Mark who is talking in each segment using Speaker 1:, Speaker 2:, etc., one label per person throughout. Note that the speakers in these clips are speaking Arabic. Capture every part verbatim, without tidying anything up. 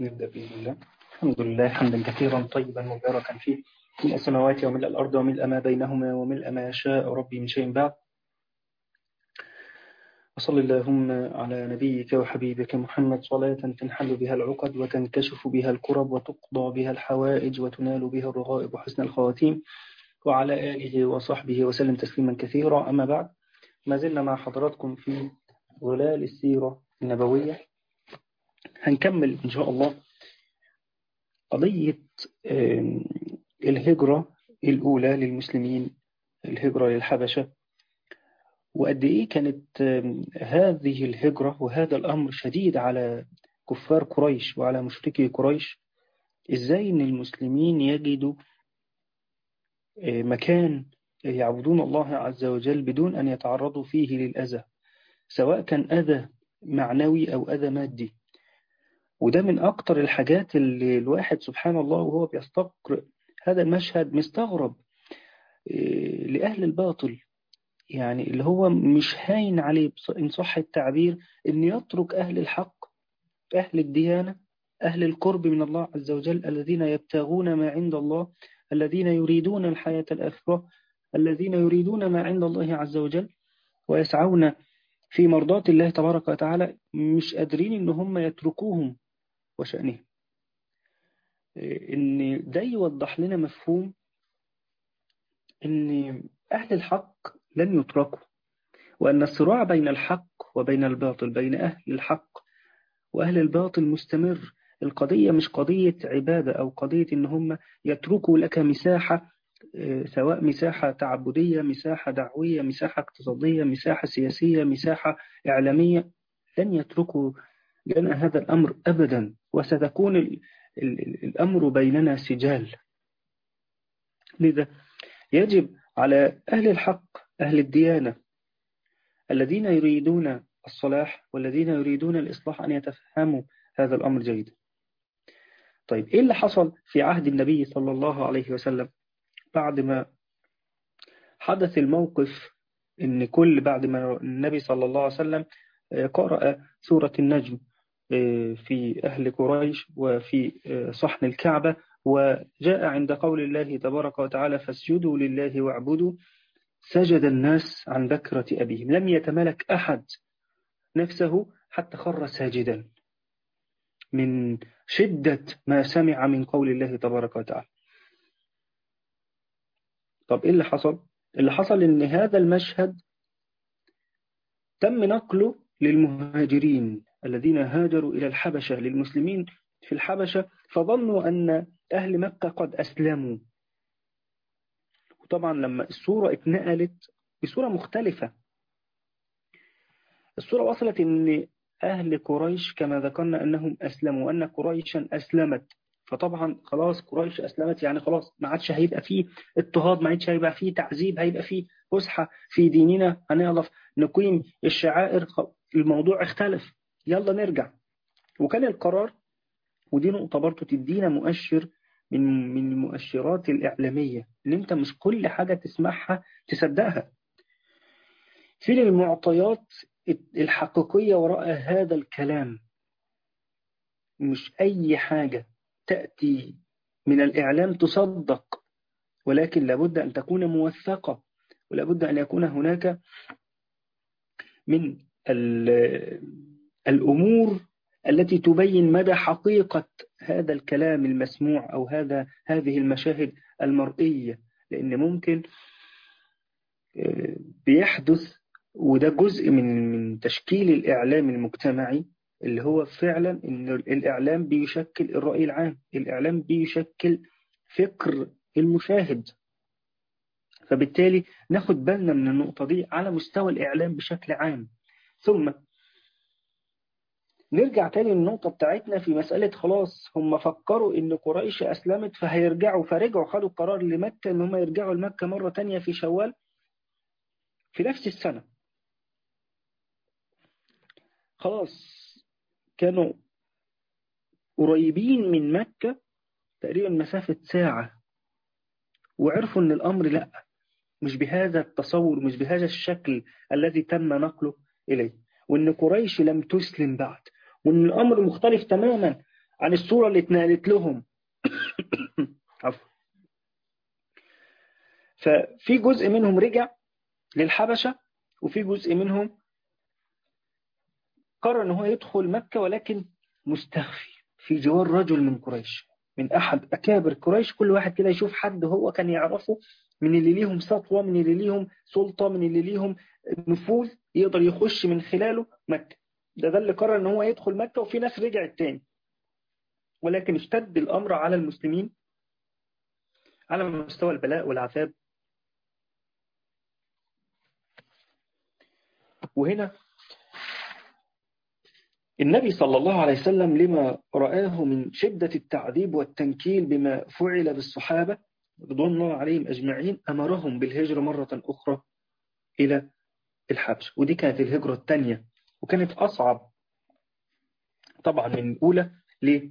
Speaker 1: نبدأ بإذن الله. الحمد لله حمدا كثيرا طيبا مباركا فيه، ملء السماوات وملء الأرض وملء ما بينهما وملء ما يشاء ربي من شيء بعد. وصل اللهم على نبيك وحبيبك محمد صلاة تنحل بها العقد وتنكشف بها الكرب وتقضى بها الحوائج وتنال بها الرغائب وحسن الخواتيم، وعلى آله وصحبه وسلم تسليما كثيرا. أما بعد، ما زلنا مع حضراتكم في ظلال السيرة النبوية. هنكمل إن شاء الله قضية الهجرة الأولى للمسلمين، الهجرة للحبشة، وقد إيه كانت هذه الهجرة وهذا الأمر شديد على كفار قريش وعلى مشركي قريش. إزاي إن المسلمين يجدوا مكان يعبدون الله عز وجل بدون أن يتعرضوا فيه للأذى، سواء كان أذى معنوي أو أذى مادي. وده من أكتر الحاجات اللي الواحد سبحان الله وهو بيستقرأ هذا المشهد مستغرب لأهل الباطل، يعني اللي هو مش هاين عليه إن صح التعبير أن يترك أهل الحق، أهل الديانة، أهل القرب من الله عز وجل، الذين يبتغون ما عند الله، الذين يريدون الحياة الآخرة، الذين يريدون ما عند الله عز وجل ويسعون في مرضاة الله تبارك وتعالى، مش قادرين إن هم يتركوهم وشأنهم. إن ده يوضح لنا مفهوم إن أهل الحق لن يتركوا، وأن الصراع بين الحق وبين الباطل، بين أهل الحق وأهل الباطل مستمر. القضية مش قضية عبادة أو قضية إن هم يتركوا لك مساحة، سواء مساحة تعبدية، مساحة دعوية، مساحة اقتصادية، مساحة سياسية، مساحة إعلامية. لن يتركوا لنا هذا الأمر أبدا، وستكون ال ال الأمر بيننا سجال. لذا يجب على أهل الحق، أهل الديانة، الذين يريدون الصلاح والذين يريدون الإصلاح، أن يتفهموا هذا الأمر جيدا. طيب، إيه اللي حصل في عهد النبي صلى الله عليه وسلم بعد ما حدث الموقف؟ إن كل بعد ما النبي صلى الله عليه وسلم قرأ سورة النجم في أهل قريش وفي صحن الكعبة، وجاء عند قول الله تبارك وتعالى فاسجدوا لله واعبدوا، سجد الناس عن بكرة أبيهم، لم يتملك أحد نفسه حتى خر ساجدا من شدة ما سمع من قول الله تبارك وتعالى. طب إيه اللي حصل؟ اللي حصل إن هذا المشهد تم نقله للمهاجرين الذين هاجروا إلى الحبشة، للمسلمين في الحبشة، فظنوا أن أهل مكة قد أسلموا. وطبعا لما الصورة اتنقلت بصورة مختلفة، الصورة وصلت أن أهل قريش كما ذكرنا أنهم أسلموا، وأن قريشا أسلمت. فطبعا خلاص قريش أسلمت، يعني خلاص ما عادش هيبقى فيه اضطهاد، ما عادش هيبقى فيه تعذيب، هيبقى فيه فسحة في ديننا، هنعرف نقيم الشعائر. الموضوع اختلف، يلا نرجع. وكان القرار، ودي نقطة برضو تدينا مؤشر من من المؤشرات الإعلامية، إن أنت مش كل حاجة تسمعها تصدقها. في المعطيات الحقيقية وراء هذا الكلام، مش أي حاجة تأتي من الإعلام تصدق، ولكن لابد أن تكون موثقة، ولابد أن يكون هناك من الأمور التي تبين مدى حقيقة هذا الكلام المسموع أو هذا هذه المشاهد المرئية. لأن ممكن بيحدث، وده جزء من من تشكيل الإعلام المجتمعي، اللي هو فعلا إن الإعلام بيشكل الرأي العام، الإعلام بيشكل فكر المشاهد. فبالتالي ناخد بالنا من النقطة دي على مستوى الإعلام بشكل عام. ثم نرجع تاني للنقطة بتاعتنا في مسألة خلاص هم فكروا إن قريش أسلمت فهيرجعوا، فرجعوا خدوا قرار لمكة إن هم يرجعوا لمكة مرة تانية في شوال في نفس السنة. خلاص كانوا قريبين من مكة تقريبا مسافة ساعة، وعرفوا إن الأمر لأ، مش بهذا التصور، مش بهذا الشكل الذي تم نقله إليه، وإن قريش لم تسلم بعد، وإن الأمر مختلف تماما عن الصورة اللي اتنقلت لهم. عفوا. ففي جزء منهم رجع للحبشة، وفي جزء منهم قرر ان هو يدخل مكة، ولكن مستخفي في جوار رجل من قريش، من أحد أكابر قريش. كل واحد كده يشوف حد هو كان يعرفه من اللي ليهم سطوة، من اللي ليهم سلطة، من اللي ليهم نفوذ، يقدر يخش من خلاله مكة. ده ده اللي قرر ان هو يدخل مكة، وفي ناس رجعت تاني. ولكن اشتد الأمر على المسلمين على مستوى البلاء والعذاب. وهنا النبي صلى الله عليه وسلم لما رآه من شدة التعذيب والتنكيل بما فعل بالصحابة رضوان الله عليهم أجمعين، أمرهم بالهجرة مرة أخرى إلى الحبش. ودي كانت الهجرة الثانية، وكانت أصعب طبعا من الأولى. ليه؟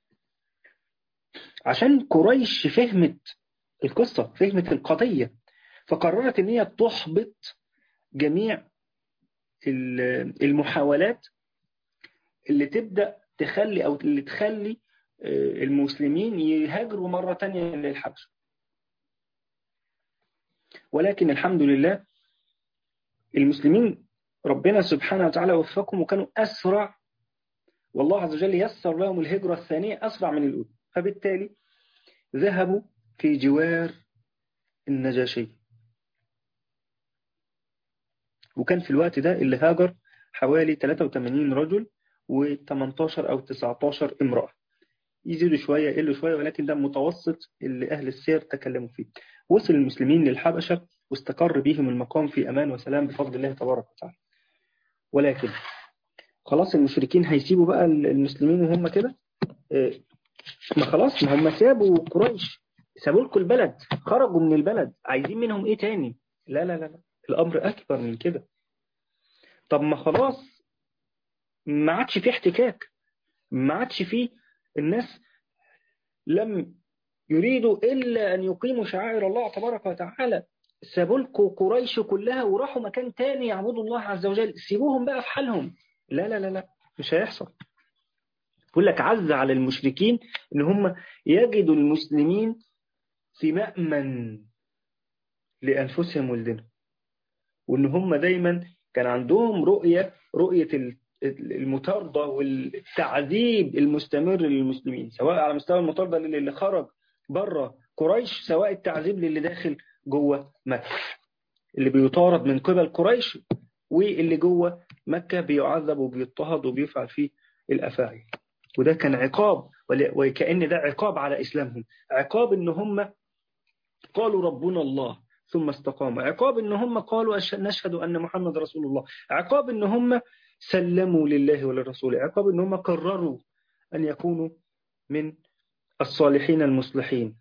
Speaker 1: عشان قريش فهمت القصة، فهمت القضية، فقررت أن هي تحبط جميع المحاولات اللي تبدأ تخلي أو اللي تخلي المسلمين يهاجروا مرة تانية للحبش. ولكن الحمد لله المسلمين ربنا سبحانه وتعالى وفقهم، وكانوا أسرع، والله عز وجل يسر لهم الهجرة الثانية أسرع من الأولى. فبالتالي ذهبوا في جوار النجاشي. وكان في الوقت ده اللي هاجر حوالي ثلاثة وثمانين رجل و18 أو تسعتاشر امرأة، يزيدوا شوية يقلوا شوية، ولكن ده متوسط اللي أهل السير تكلموا فيه. وصل المسلمين للحبشة واستقر بهم المقام في أمان وسلام بفضل الله تبارك وتعالى. ولكن خلاص المشركين هيسيبوا بقى المسلمين وهم كده؟ ما خلاص، ما هم سابوا قريش، سابوا لكم البلد، خرجوا من البلد، عايزين منهم ايه تاني؟ لا لا لا لا، الأمر أكبر من كده. طب ما خلاص ما عادش فيه احتكاك، ما عادش فيه، الناس لم يريدوا إلا أن يقيموا شعائر الله تبارك وتعالى. سابوا لكم قريش كلها وراحوا مكان تاني يعبدوا الله عز وجل، سيبوهم بقى في حالهم. لا لا لا لا، مش هيحصل. يقول لك عز على المشركين ان هم يجدوا المسلمين في مأمن لأنفسهم ولدينهم، وان هم دايما كان عندهم رؤية رؤية المطاردة والتعذيب المستمر للمسلمين، سواء على مستوى المطاردة اللي خرج بره قريش، سواء التعذيب للي داخل جوه مكة، اللي بيطارد من قبل قريش، واللي جوه مكة بيعذب وبيضطهد وبيفعل فيه الأفاعي. وده كان عقاب، وكأن ده عقاب على إسلامهم، عقاب إن هم قالوا ربنا الله ثم استقاموا، عقاب إن هم قالوا نشهد أن محمد رسول الله، عقاب إن هم سلموا لله وللرسول، عقاب إن هم قرروا أن يكونوا من الصالحين المصلحين.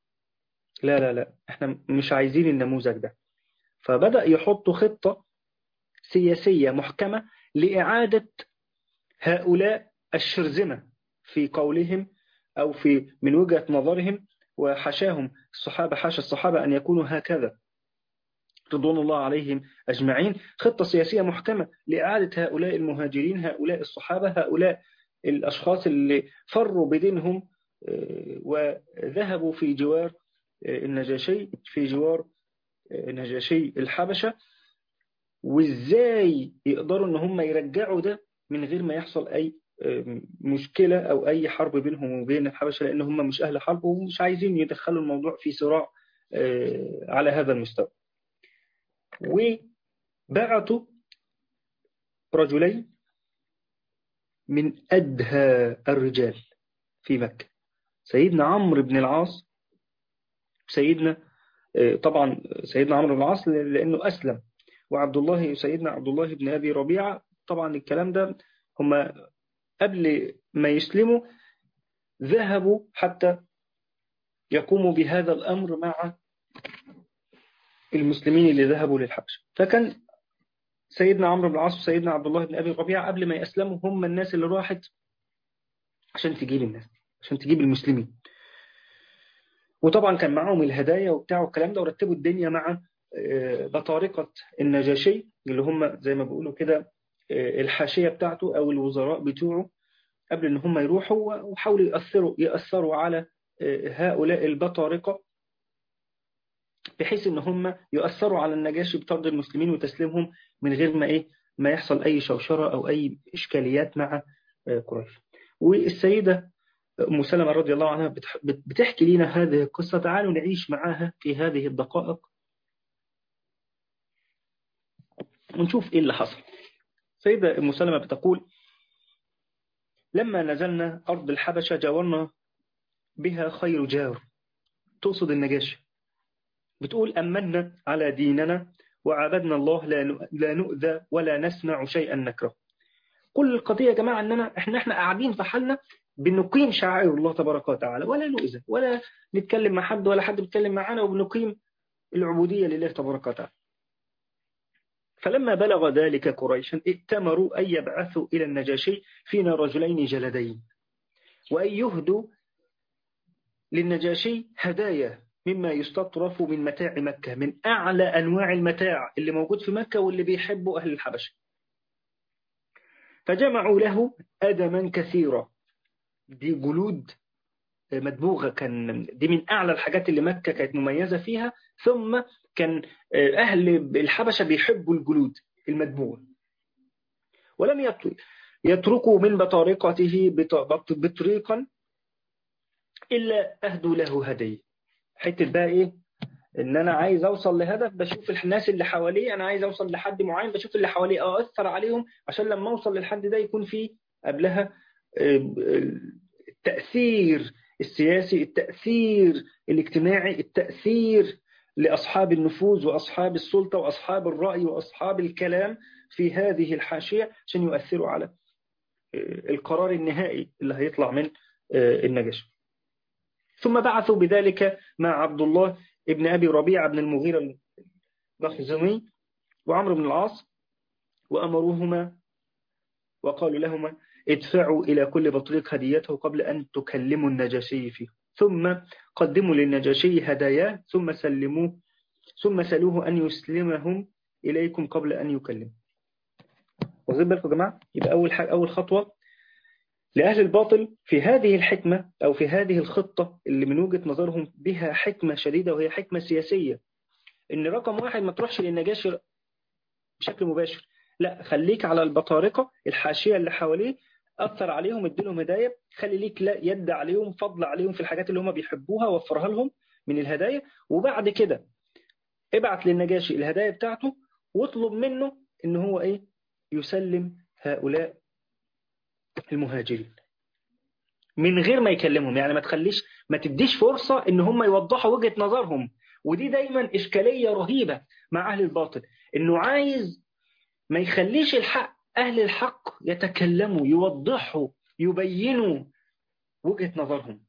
Speaker 1: لا لا لا، احنا مش عايزين النموذج ده. فبدأ يحطوا خطة سياسية محكمة لإعادة هؤلاء الشرذمة في قولهم أو في من وجهة نظرهم، وحشاهم الصحابة، حاشا الصحابة أن يكونوا هكذا رضوان الله عليهم أجمعين. خطة سياسية محكمة لإعادة هؤلاء المهاجرين، هؤلاء الصحابة، هؤلاء الأشخاص اللي فروا بدينهم وذهبوا في جوار النجاشي، في جوار نجاشي الحبشة، وإزاي يقدروا أن هم يرجعوا ده من غير ما يحصل أي مشكلة أو أي حرب بينهم وبين الحبشة، لأن هم مش أهل حرب ومش عايزين يدخلوا الموضوع في صراع على هذا المستوى. وبعتوا رجلين من أدهى الرجال في مكة، سيدنا عمرو بن العاص، سيدنا طبعا سيدنا عمرو بن العاص لأنه أسلم، وعبد الله سيدنا عبد الله بن أبي ربيعة. طبعا الكلام ده هم قبل ما يسلموا ذهبوا حتى يقوموا بهذا الأمر مع المسلمين اللي ذهبوا للحبشة. فكان سيدنا عمرو بن العاص وسيدنا عبد الله بن أبي ربيعة قبل ما يسلموا هم الناس اللي راحت عشان تجيب الناس، عشان تجيب المسلمين. وطبعا كان معهم الهدايا وبتاع والكلام ده، ورتبوا الدنيا مع بطارقة النجاشي اللي هم زي ما بيقولوا كده الحاشية بتاعته أو الوزراء بتوعه، قبل إن هم يروحوا، وحاولوا يأثروا يأثروا على هؤلاء البطارقة بحيث إن هم يؤثروا على النجاشي بطرد المسلمين وتسليمهم من غير ما إيه ما يحصل أي شوشرة أو أي إشكاليات مع قريش. والسيدة أم سلمة رضي الله عنها بتحكي لنا هذه القصة، تعالوا نعيش معاها في هذه الدقائق ونشوف إيه اللي حصل. سيدة أم سلمة بتقول: لما نزلنا أرض الحبشة جاورنا بها خير جار، تقصد النجاشي. بتقول: أمنا على ديننا وعبدنا الله لا نؤذى ولا نسمع شيئا نكره. كل القضية يا جماعة أننا إحنا إحنا قاعدين في حالنا بنقيم شعائر الله تبارك وتعالى، ولا نؤذى ولا نتكلم مع حد ولا حد بيتكلم معنا، وبنقيم العبودية لله تبارك وتعالى. فلما بلغ ذلك قريشا ائتمروا أن يبعثوا إلى النجاشي فينا رجلين جلدين، وأن يهدوا للنجاشي هدايا مما يستطرف من متاع مكة، من أعلى أنواع المتاع اللي موجود في مكة واللي بيحبوا أهل الحبشة. فجمعوا له أدما كثيرا، دي جلود مدبوغة، كان دي من أعلى الحاجات اللي مكة كانت مميزة فيها. ثم كان أهل الحبشة بيحبوا الجلود المدبوغة. ولم يتركوا من بطارقته بطريقا إلا أهدوا له هدي. حتة بقى إيه؟ إن أنا عايز أوصل لهدف، بشوف الناس اللي حواليه، أنا عايز أوصل لحد معين، بشوف اللي حواليه أأثر عليهم عشان لما أوصل للحد ده يكون فيه قبلها التأثير السياسي، التأثير الاجتماعي، التأثير لأصحاب النفوذ وأصحاب السلطة وأصحاب الرأي وأصحاب الكلام في هذه الحاشية عشان يؤثروا على القرار النهائي اللي هيطلع من النجاشي. ثم بعثوا بذلك مع عبد الله ابن أبي ربيعة بن المغيرة المخزومي وعمرو بن العاص، وأمروهما وقالوا لهما: ادفعوا إلى كل بطريق هديته قبل أن تكلموا النجاشي فيه، ثم قدموا للنجاشي هداياه، ثم سلموه ثم سألوه أن يسلمهم إليكم قبل أن يكلم. واخدين بالكم يا جماعة؟ يبقى أول حاجة، أول خطوة لأهل الباطل في هذه الحكمة أو في هذه الخطة اللي من وجهة نظرهم بها حكمة شديدة وهي حكمة سياسية، إن رقم واحد ما تروحش للنجاشي بشكل مباشر، لا، خليك على البطارقة الحاشية اللي حواليه، أثر عليهم، اديلهم هدايا، خلي ليك لا يد عليهم، فضل عليهم في الحاجات اللي هم بيحبوها، وفرها لهم من الهدايا. وبعد كده ابعت للنجاشي الهدايا بتاعته واطلب منه إن هو إيه يسلم هؤلاء المهاجرين من غير ما يكلمهم. يعني ما تخليش ما تديش فرصة إن هم يوضحوا وجهة نظرهم. ودي دايما إشكالية رهيبة مع أهل الباطل، إنه عايز ما يخليش الحق أهل الحق يتكلموا، يوضحوا، يبينوا وجهة نظرهم،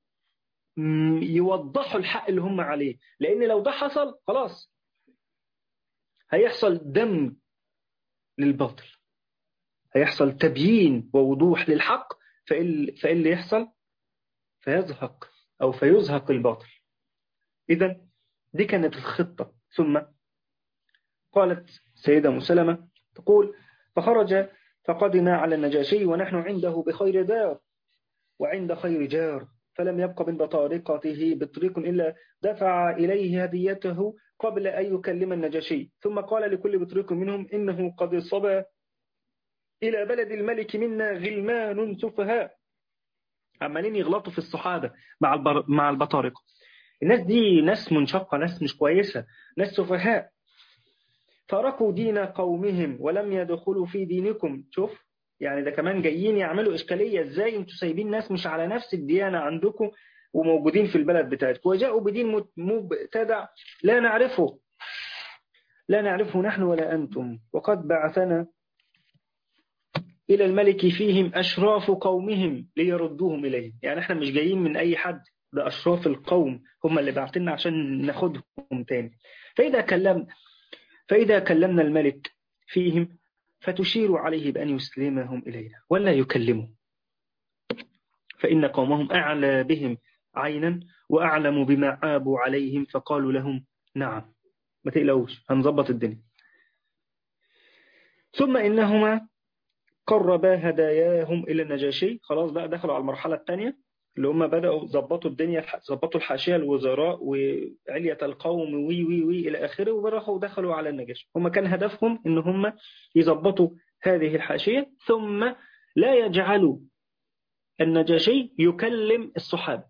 Speaker 1: يوضحوا الحق اللي هم عليه. لأن لو ده حصل خلاص هيحصل دمج للباطل، هيحصل تبيين ووضوح للحق، فإيه اللي يحصل؟ فيزهق أو فيزهق الباطل. إذن دي كانت الخطة. ثم قالت سيدة أم سلمة تقول: فخرج فقدم على النجاشي ونحن عنده بخير دار وعند خير جار، فلم يبق من بطارقته بطريق إلا دفع إليه هديته قبل أن يكلم النجاشي، ثم قال لكل بطريق منهم: إنه قد صبى إلى بلد الملك منا غلمان سفهاء. عمالين يغلطوا في الصحابة مع البر... مع البطارقة. الناس دي ناس منشقة، ناس مش كويسة، ناس سفهاء، تركوا دين قومهم ولم يدخلوا في دينكم. شوف، يعني ده كمان جايين يعملوا إشكالية، إزاي أنتوا سايبين ناس مش على نفس الديانة عندكم وموجودين في البلد بتاعتكم، وجاءوا بدين مبتدع لا نعرفه لا نعرفه نحن ولا أنتم، وقد بعثنا إلى الملك فيهم أشراف قومهم ليردوهم إليه. يعني احنا مش جايين من أي حد، ده أشراف القوم هم اللي بعتنا عشان ناخدهم تاني. فإذا كلم فإذا كلمنا الملك فيهم فتشير عليه بأن يسلمهم إلينا ولا يكلموا، فإن قومهم أعلى بهم عينا وأعلم بما عابوا عليهم، فقالوا لهم: نعم، ما تقلقوش، هنظبط الدنيا. ثم إنهما قربا هداياهم إلى النجاشي. خلاص بقى دخلوا على المرحلة الثانية اللي هم بدأوا ظبطوا الدنيا، ظبطوا الحاشية الوزراء وعلية القوم وي وي وي إلى آخره، وراحوا دخلوا على النجاشي. هم كان هدفهم إن هم يظبطوا هذه الحاشية، ثم لا يجعلوا النجاشي يكلم الصحابة.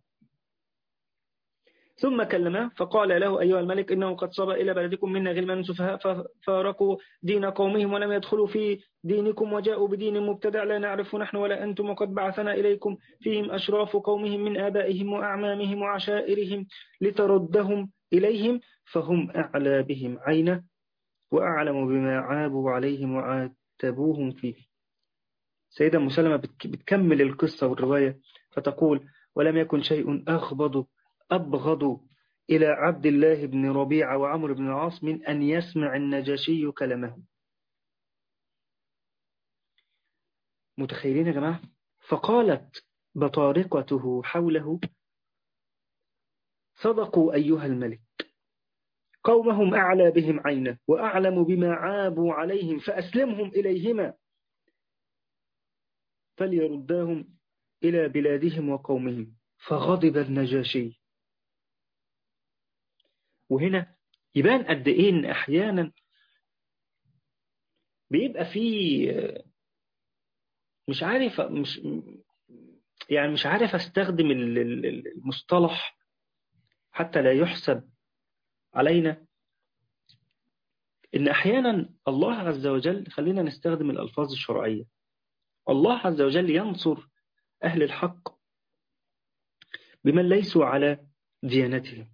Speaker 1: ثم كلمه فقال له: أيها الملك، إنه قد صار إلى بلدكم منا غلمان سفهاء ففارقوا دين قومهم ولم يدخلوا في دينكم وجاءوا بدين مبتدع لا نعرف نحن ولا أنتم، وقد بعثنا إليكم فيهم أشراف قومهم من آبائهم وأعمامهم وعشائرهم لتردهم إليهم، فهم أعلى بهم عينه وأعلم بما عابوا عليهم وعاتبوهم فيه. سيدة مسلمة بتكمل القصة والرواية فتقول: ولم يكن شيء أغضب أبغض إلى عبد الله بن ربيعة وعمرو بن العاص من أن يسمع النجاشي كلامه. متخيلين يا جماعة؟ فقالت بطارقته حوله: صدقوا أيها الملك، قومهم أعلى بهم عينه وأعلم بما عابوا عليهم، فأسلمهم إليهما فليرداهم إلى بلادهم وقومهم. فغضب النجاشي. وهنا يبان قد إيه إن أحيانا بيبقى فيه، مش عارف مش يعني مش عارف استخدم المصطلح حتى لا يحسب علينا، إن أحيانا الله عز وجل، خلينا نستخدم الألفاظ الشرعية، الله عز وجل ينصر أهل الحق بمن ليسوا على ديانتهم.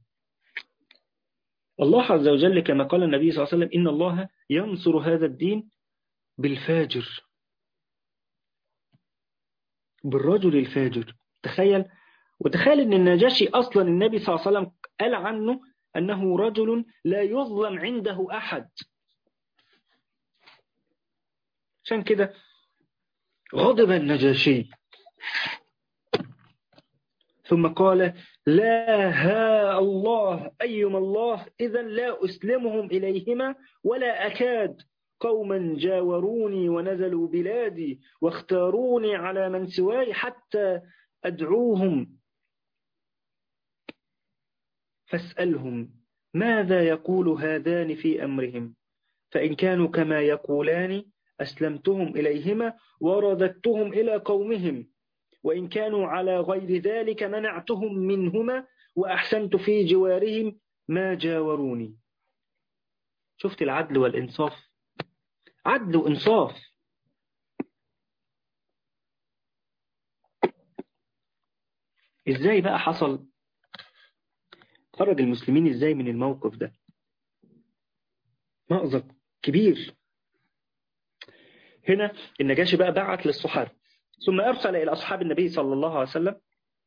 Speaker 1: الله عز وجل كما قال النبي صلى الله عليه وسلم: إن الله ينصر هذا الدين بالفاجر، بالرجل الفاجر. تخيل، وتخيل أن النجاشي أصلا النبي صلى الله عليه وسلم قال عنه أنه رجل لا يظلم عنده أحد. عشان كده غضب النجاشي ثم قال: لا ها الله أيما الله، إذا لا أسلمهم إليهما ولا أكاد. قوما جاوروني ونزلوا بلادي واختاروني على من سواي حتى أدعوهم فاسألهم ماذا يقول هذان في أمرهم، فإن كانوا كما يقولان أسلمتهم إليهما ورددتهم إلى قومهم، وإن كانوا على غير ذلك منعتهم منهما وأحسنت في جوارهم ما جاوروني. شفت العدل والإنصاف؟ عدل وإنصاف. إزاي بقى حصل؟ خرج المسلمين إزاي من الموقف ده؟ مأزق كبير. هنا النجاشي بقى بعت للصحابة، ثم أرسل إلى أصحاب النبي صلى الله عليه وسلم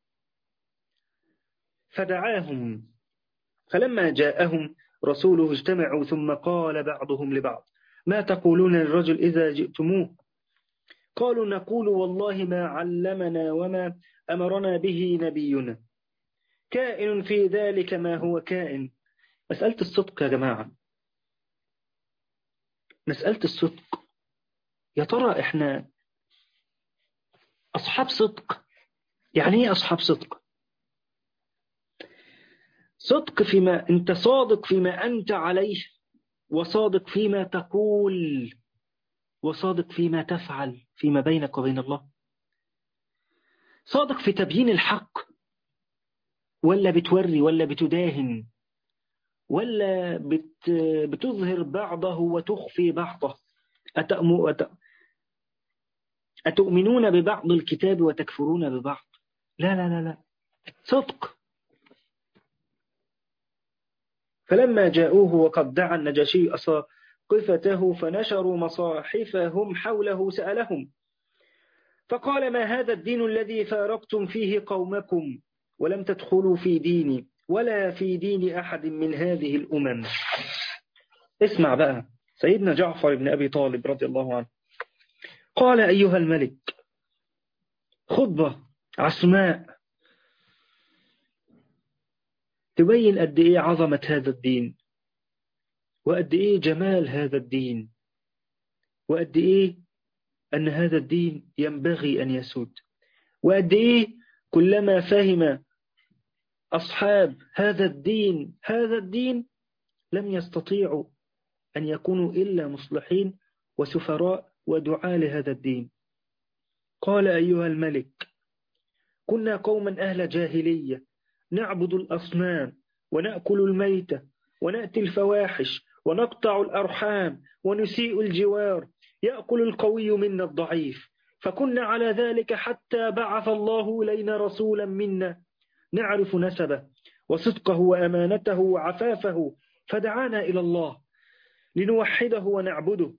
Speaker 1: فدعاهم، فلما جاءهم رسوله اجتمعوا ثم قال بعضهم لبعض: ما تقولون للرجل إذا جئتموه؟ قالوا: نقول والله ما علمنا وما أمرنا به نبينا، كائن في ذلك ما هو كائن. مسألة الصدق يا جماعة، مسألة الصدق. يا ترى إحنا أصحاب صدق؟ يعني إيه أصحاب صدق؟ صدق فيما أنت صادق فيما أنت عليه، وصادق فيما تقول، وصادق فيما تفعل فيما بينك وبين الله. صادق في تبيين الحق، ولا بتوري، ولا بتداهن، ولا بت بتظهر بعضه وتخفي بعضه. أتأم... أت... أتؤمنون ببعض الكتاب وتكفرون ببعض. لا لا لا لا، صدق. فلما جاءوه وقد دعا النجاشي أساقفته فنشروا مصاحفهم حوله سألهم فقال: ما هذا الدين الذي فارقتم فيه قومكم ولم تدخلوا في ديني ولا في دين أحد من هذه الأمم؟ اسمع بقى سيدنا جعفر بن أبي طالب رضي الله عنه قال: أيها الملك، خطبة عسماء تبين قد إيه عظمة هذا الدين، وقد إيه جمال هذا الدين، وقد إيه أن هذا الدين ينبغي أن يسود، وقد إيه كلما فهم أصحاب هذا الدين هذا الدين لم يستطيعوا أن يكونوا إلا مصلحين وسفراء ودعاء لهذا الدين. قال: أيها الملك، كنا قوما أهل جاهلية نعبد الأصنام ونأكل الميتة ونأتي الفواحش ونقطع الأرحام ونسيء الجوار، يأكل القوي منا الضعيف، فكنا على ذلك حتى بعث الله إلينا رسولا منا نعرف نسبه وصدقه وأمانته وعفافه، فدعانا إلى الله لنوحده ونعبده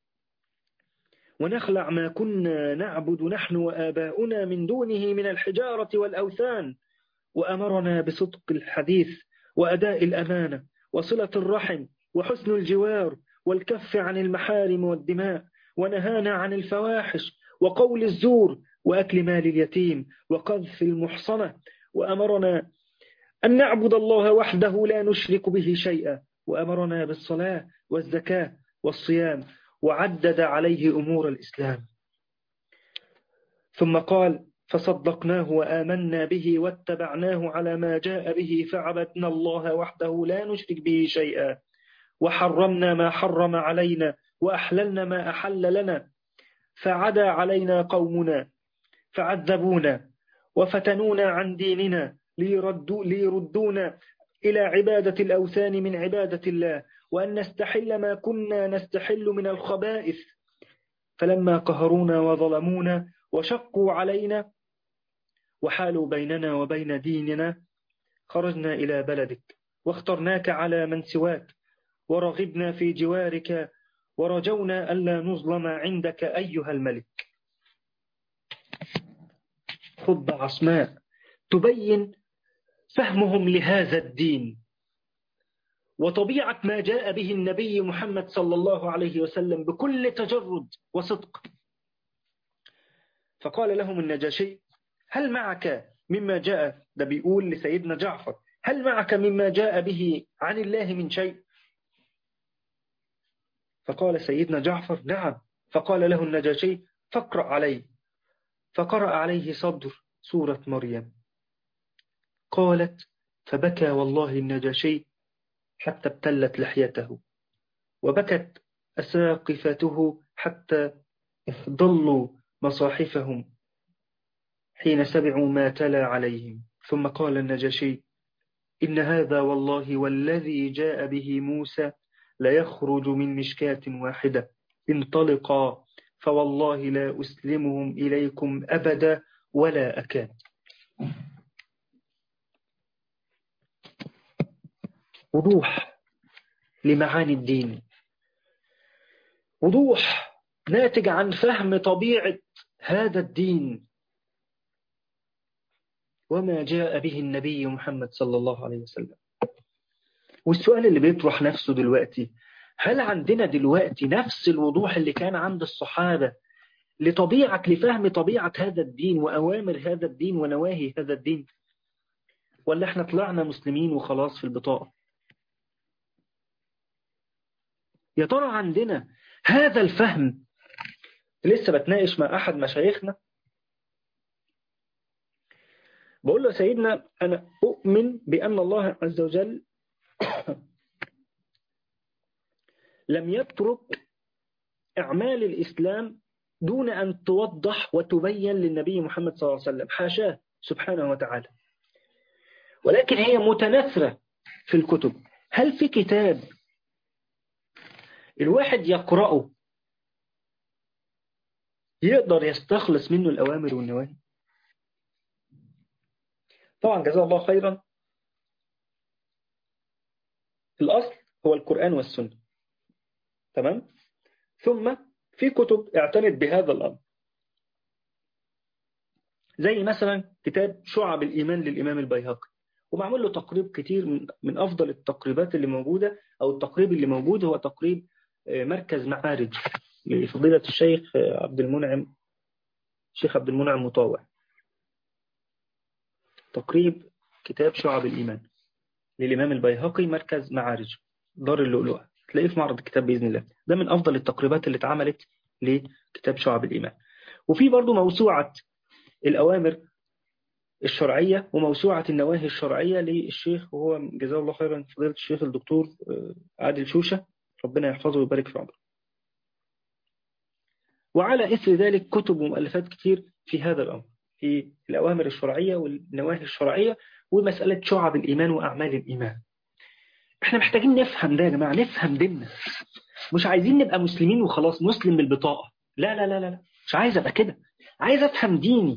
Speaker 1: ونخلع ما كنا نعبد نحن وآباؤنا من دونه من الحجارة والأوثان، وأمرنا بصدق الحديث وأداء الأمانة وصلة الرحم وحسن الجوار والكف عن المحارم والدماء، ونهانا عن الفواحش وقول الزور وأكل مال اليتيم وقذف المحصنة، وأمرنا أن نعبد الله وحده لا نشرك به شيئا، وأمرنا بالصلاة والزكاة والصيام، وعدد عليه أمور الإسلام. ثم قال: فصدقناه وآمنا به واتبعناه على ما جاء به، فعبدنا الله وحده لا نشرك به شيئا، وحرمنا ما حرم علينا وأحللنا ما أحل لنا، فعدا علينا قومنا فعذبونا وفتنونا عن ديننا ليردو ليردونا إلى عبادة الأوثان من عبادة الله، وأن نستحل ما كنا نستحل من الخبائث، فلما قهرونا وظلمونا وشقوا علينا وحالوا بيننا وبين ديننا خرجنا إلى بلدك واخترناك على من سواك، ورغبنا في جوارك ورجونا ألا نظلم عندك أيها الملك. خطبة عصماء تبين فهمهم لهذا الدين وطبيعة ما جاء به النبي محمد صلى الله عليه وسلم بكل تجرد وصدق. فقال لهم النجاشي: هل معك مما جاء، ده بيقول لسيدنا جعفر، هل معك مما جاء به عن الله من شيء؟ فقال سيدنا جعفر: نعم. فقال له النجاشي: فاقرأ عليه. فقرأ عليه صدر سورة مريم. قالت: فبكى والله النجاشي حتى ابتلت لحيته، وبكت أساقفته حتى ضلوا مصاحفهم حين سمعوا ما تلا عليهم. ثم قال النجاشي: إن هذا والله والذي جاء به موسى ليخرج من مشكاة واحدة، انطلقا فوالله لا أسلمهم إليكم أبدا ولا أكاد. وضوح لمعاني الدين، وضوح ناتج عن فهم طبيعة هذا الدين وما جاء به النبي محمد صلى الله عليه وسلم. والسؤال اللي بيطرح نفسه دلوقتي: هل عندنا دلوقتي نفس الوضوح اللي كان عند الصحابة لطبيعة لفهم طبيعة هذا الدين وأوامر هذا الدين ونواهي هذا الدين، ولا احنا طلعنا مسلمين وخلاص في البطاقة؟ يا ترى عندنا هذا الفهم؟ لسه بتناقش مع أحد مشايخنا، بقول له: سيدنا، أنا أؤمن بأن الله عز وجل لم يترك أعمال الإسلام دون أن توضح وتبين للنبي محمد صلى الله عليه وسلم، حاشاه سبحانه وتعالى، ولكن هي متناثرة في الكتب. هل في كتاب الواحد يقرأه يقدر يستخلص منه الأوامر والنواهي؟ طبعا جزاه الله خيرا، الأصل هو القرآن والسنة، تمام؟ ثم في كتب اعتنت بهذا الأمر، زي مثلا كتاب شعب الإيمان للإمام البيهقي، ومعمول له تقريب كتير. من, من أفضل التقريبات اللي موجودة أو التقريب اللي موجود هو تقريب مركز معارج لفضيلة الشيخ عبد المنعم الشيخ عبد المنعم مطاوع. تقريب كتاب شعب الإيمان للإمام البيهقي مركز معارج دار اللؤلؤة، تلاقيه في معرض الكتاب بإذن الله. ده من أفضل التقريبات اللي اتعملت لكتاب شعب الإيمان. وفي برضو موسوعة الأوامر الشرعية وموسوعة النواهي الشرعية للشيخ، وهو جزاه الله خيرا فضيلة الشيخ الدكتور عادل شوشة، ربنا يحفظه ويبارك في عمره. وعلى إثر ذلك كتب ومؤلفات كتير في هذا الأمر، في الأوامر الشرعية والنواهي الشرعية ومسألة شعب الإيمان وأعمال الإيمان. احنا محتاجين نفهم ده يا جماعة، نفهم ديننا. مش عايزين نبقى مسلمين وخلاص، مسلم بالبطاقة. لا لا لا لا، مش عايز أبقى كده. عايز أفهم ديني.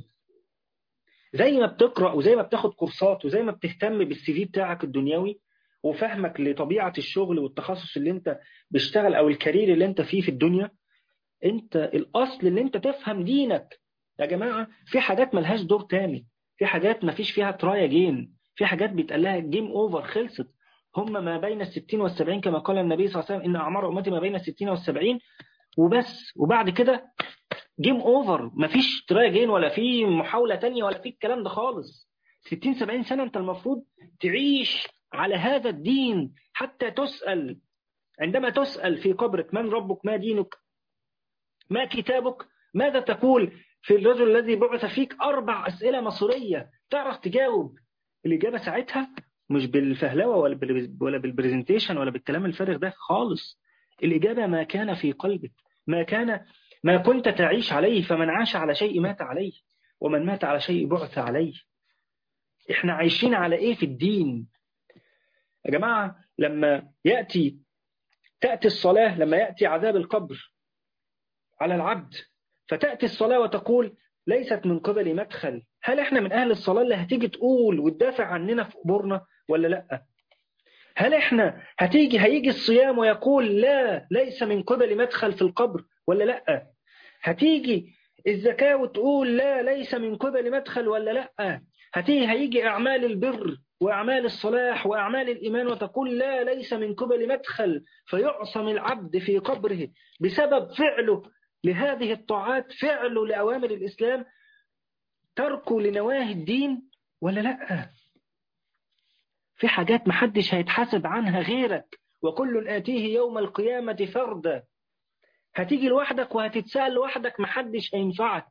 Speaker 1: زي ما بتقرأ وزي ما بتاخد كورسات وزي ما بتهتم بالسي في بتاعك الدنيوي وفهمك لطبيعة الشغل والتخصص اللي انت بيشتغل أو الكارير اللي انت فيه في الدنيا، انت الأصل اللي انت تفهم دينك. يا جماعة في حاجات ملهاش دور تاني، في حاجات ما فيش فيها ترايا جين، في حاجات بيتقال لها جيم أوفر، خلصت. هم ما بين الستين والسبعين كما قال النبي صلى الله عليه وسلم إن أعمار أمتي ما بين الستين والسبعين وبس. وبعد كده جيم أوفر، ما فيش ترايا جين ولا في محاولة تانية ولا في الكلام ده خالص. ستين سبعين سنة انت المفروض تعيش على هذا الدين حتى تسأل. عندما تسأل في قبرك من ربك، ما دينك، ما كتابك، ماذا تقول في الرجل الذي بعث فيك، أربع أسئلة مصرية تعرف تجاوب. الإجابة ساعتها مش بالفهلوة ولا بال- ولا بالبرزنتيشن ولا بالكلام الفارغ ده خالص. الإجابة ما كان في قلبك، ما كان ما كنت تعيش عليه. فمن عاش على شيء مات عليه، ومن مات على شيء بعث عليه. إحنا عايشين على إيه في الدين يا جماعة؟ لما يأتي تأتي الصلاة، لما يأتي عذاب القبر على العبد فتأتي الصلاة وتقول ليست من قبل مدخل، هل احنا من أهل الصلاة اللي هتيجي تقول وتدافع عننا في قبورنا ولا لأ؟ هل احنا هتيجي هيجي الصيام ويقول لا ليس من قبل مدخل في القبر ولا لأ؟ هتيجي الزكاة وتقول لا ليس من قبل مدخل ولا لأ؟ هتيجي هيجي أعمال البر وأعمال الصلاح وأعمال الإيمان وتقول لا ليس من قبل مدخل، فيعصم العبد في قبره بسبب فعله لهذه الطاعات، فعله لأوامر الإسلام، تركه لنواهي الدين ولا لأ؟ في حاجات محدش هيتحاسب عنها غيرك، وكل آتيه يوم القيامة فردا. هتيجي لوحدك وهتتسأل لوحدك، محدش هينفعك.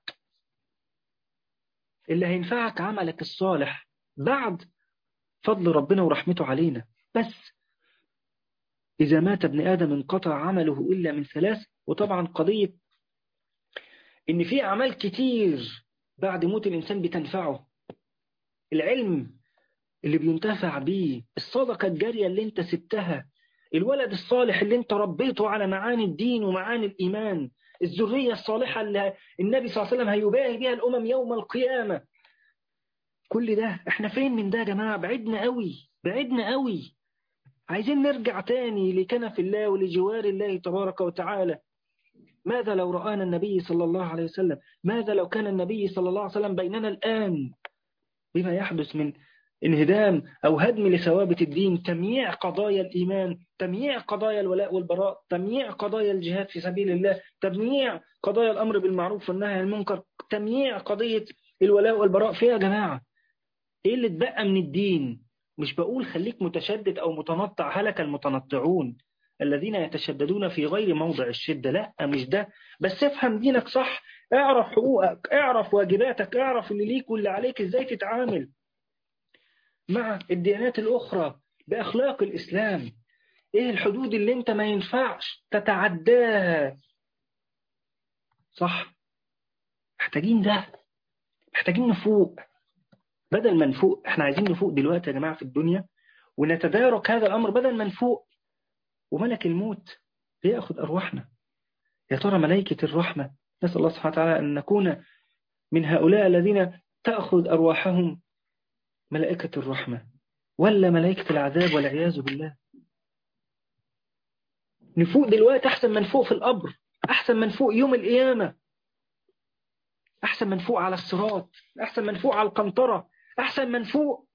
Speaker 1: اللي هينفعك عملك الصالح بعد فضل ربنا ورحمته علينا بس. إذا مات ابن آدم انقطع عمله إلا من ثلاث. وطبعا قضية إن في أعمال كتير بعد موت الإنسان بتنفعه، العلم اللي بينتفع بيه، الصدقة الجارية اللي انت سبتها، الولد الصالح اللي انت ربيته على معاني الدين ومعاني الإيمان، الذرية الصالحة اللي النبي صلى الله عليه وسلم هيباهي بها الأمم يوم القيامة. كل ده احنا فين من ده يا جماعة؟ بعدنا قوي، بعدنا قوي. عايزين نرجع تاني لكنف الله ولجوار الله تبارك وتعالى. ماذا لو رآنا النبي صلى الله عليه وسلم؟ ماذا لو كان النبي صلى الله عليه وسلم بيننا الآن؟ بما يحدث من انهدام أو هدم لثوابت الدين، تمييع قضايا الإيمان، تمييع قضايا الولاء والبراء، تمييع قضايا الجهاد في سبيل الله، تمييع قضايا الأمر بالمعروف والنهي عن المنكر، تمييع قضية الولاء والبراء. فيها يا جماعة إيه اللي اتبقى من الدين؟ مش بقول خليك متشدد أو متنطع، هلك المتنطعون الذين يتشددون في غير موضع الشدة، لا مش ده. بس افهم دينك صح، اعرف حقوقك، اعرف واجباتك، اعرف اللي ليك واللي عليك، ازاي تتعامل مع الديانات الأخرى بأخلاق الإسلام. إيه الحدود اللي أنت ما ينفعش تتعداها؟ صح؟ محتاجين ده، محتاجين نفوق. بدل ما نفوق، احنا عايزين نفوق دلوقتي يا جماعة في الدنيا ونتدارك هذا الأمر. بدل ما نفوق وملك الموت يأخذ أرواحنا، يا ترى ملائكة الرحمة، نسأل الله سبحانه وتعالى أن نكون من هؤلاء الذين تأخذ أرواحهم ملائكة الرحمة ولا ملائكة العذاب والعياذ بالله. نفوق دلوقتي أحسن من فوق في القبر، أحسن من فوق يوم القيامة، أحسن من فوق على الصراط، أحسن من فوق على القنطرة، أحسن من فوق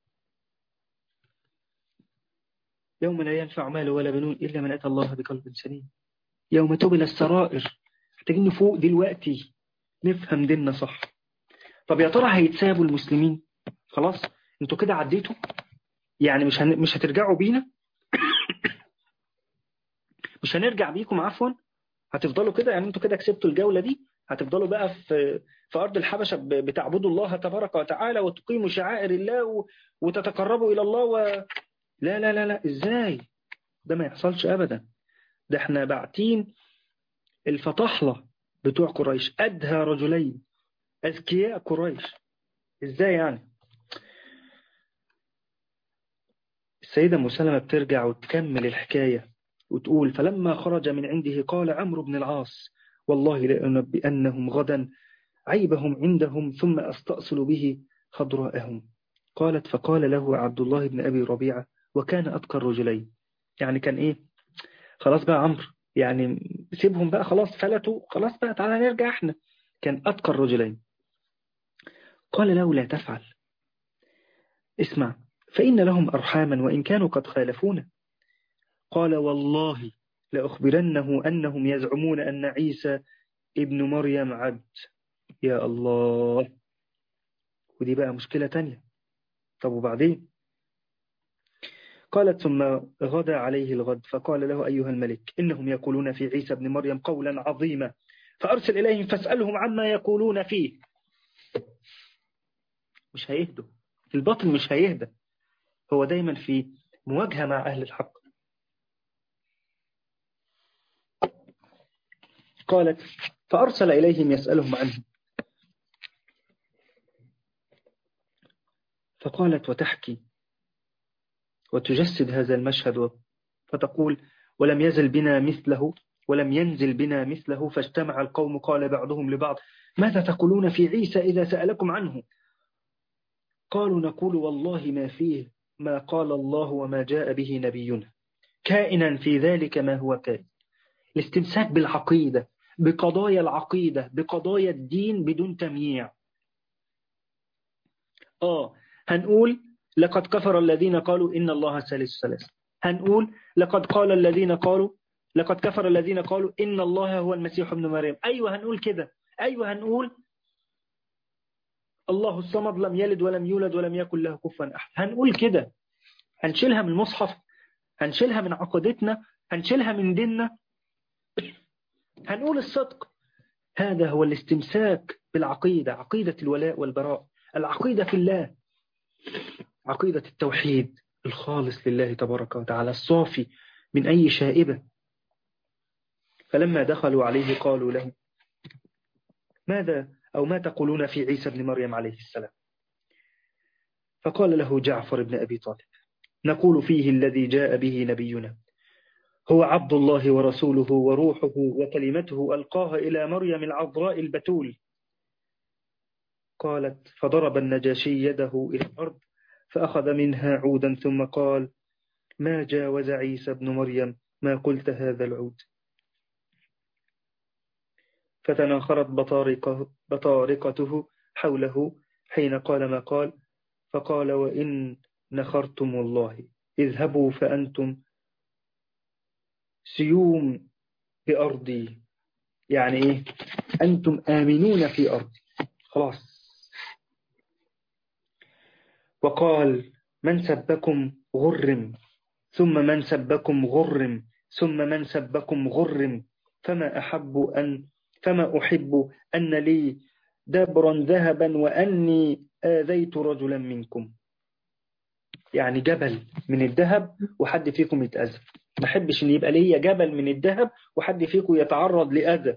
Speaker 1: يوم لا ينفع مال ولا بنون إلا من أتى الله بقلب سليم، يوم تبلى السرائر. محتاجين نفوق دلوقتي، نفهم ديننا صح. طب يا ترى هيتسابوا المسلمين؟ خلاص انتوا كده عديتوا يعني، مش هن... مش هترجعوا بينا؟ مش هنرجع بيكم عفوا؟ هتفضلوا كده؟ يعني انتوا كده كسبتوا الجولة دي، هتفضلوا بقى في في أرض الحبشة بتعبدوا الله تبارك وتعالى وتقيموا شعائر الله وتتقربوا إلى الله و... لا لا لا لا، إزاي؟ ده ما يحصلش أبدا. ده احنا باعتين الفطحلة بتوع قريش، أدهى رجلين أذكياء قريش، إزاي يعني؟ السيدة مسلمة بترجع وتكمل الحكاية وتقول: فلما خرج من عنده قال عمرو بن العاص: والله لأنبئنهم غدا عيبهم عندهم ثم أستأصل به خضراءهم. قالت: فقال له عبد الله بن أبي ربيعة وكان أتقى الرجلين. يعني كان إيه؟ خلاص بقى عمرو، يعني سيبهم بقى، خلاص فلتوا، خلاص بقى تعالى نرجع احنا. كان أتقى الرجلين. قال له: لا تفعل، اسمع، فإن لهم أرحاما وإن كانوا قد خالفونا. قال: والله لأخبرنه أنهم يزعمون أن عيسى ابن مريم عبد. يا الله، ودي بقى مشكلة تانية. طب وبعدين؟ قالت: ثم غدا عليه الغد فقال له: أيها الملك، إنهم يقولون في عيسى ابن مريم قولا عظيما، فأرسل إليهم فاسألهم عما يقولون فيه. مش هيهدوا، الباطل مش هيهدى، هو دايما في مواجهة مع أهل الحق. قالت: فأرسل إليهم يسألهم عنه. فقالت وتحكي وتجسد هذا المشهد فتقول: ولم يزل بنا مثله ولم ينزل بنا مثله، فاجتمع القوم قال بعضهم لبعض: ماذا تقولون في عيسى إذا سألكم عنه؟ قالوا: نقول والله ما فيه ما قال الله وما جاء به نبينا، كائنا في ذلك ما هو كائن. الاستمساك بالعقيدة، بقضايا العقيدة، بقضايا الدين بدون تمييع. آه هنقول: لقد كفر الذين قالوا إن الله ثالث ثلاثة. هنقول: لقد قال الذين قالوا لقد كفر الذين قالوا إن الله هو المسيح ابن مريم. أيوة هنقول كده، أيوة هنقول: الله الصمد لم يلد ولم يولد ولم يكن له كفوا أحد. هنقول كده، هنشيلها من المصحف، هنشيلها من عقيدتنا، هنشيلها من ديننا، هنقول الصدق. هذا هو الاستمساك بالعقيدة، عقيدة الولاء والبراء، العقيدة في الله، عقيدة التوحيد الخالص لله تبارك وتعالى، الصافي من أي شائبة. فلما دخلوا عليه قالوا له: ماذا أو ما تقولون في عيسى بن مريم عليه السلام؟ فقال له جعفر بن أبي طالب: نقول فيه الذي جاء به نبينا، هو عبد الله ورسوله وروحه وكلمته ألقاها إلى مريم العذراء البتول. قالت: فضرب النجاشي يده إلى الأرض فأخذ منها عودا ثم قال: ما جاوز عيسى بن مريم ما قلت هذا العود. فتناخرت بطارقه بطارقته حوله حين قال ما قال، فقال: وإن نخرتم والله اذهبوا فأنتم سيوم بأرضي. يعني إيه؟ أنتم آمنون في أرضي، خلاص. وقال: من سبكم غرم، ثم من سبكم غرم، ثم من سبكم غرم، فما أحب أن فما أحب أن لي دبرا ذهبا وأني آذيت رجلا منكم. يعني جبل من الذهب وحد فيكم يتأذى، ما أحبش أن يبقى لي جبل من الذهب وحد فيكم يتعرض لأذى.